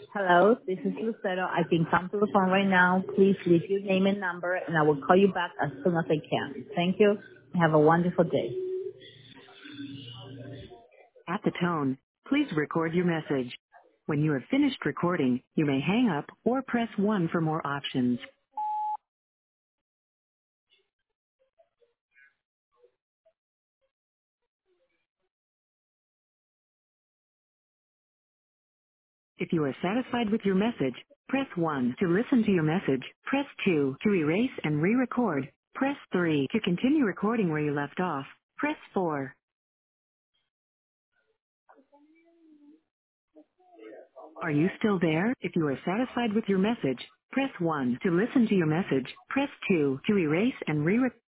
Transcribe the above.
Hello, this is Lucero. I can come to the phone right now. Please leave your name and number, and I will call you back as soon as I can. Thank you. Have a wonderful day. At the tone, please record your message. When you have finished recording, you may hang up or press 1 for more options. If you are satisfied with your message, press 1 to listen to your message. Press 2 to erase and re-record. Press 3 to continue recording where you left off. Press 4. Are you still there? If you are satisfied with your message, press 1 to listen to your message. Press 2 to erase and re-record.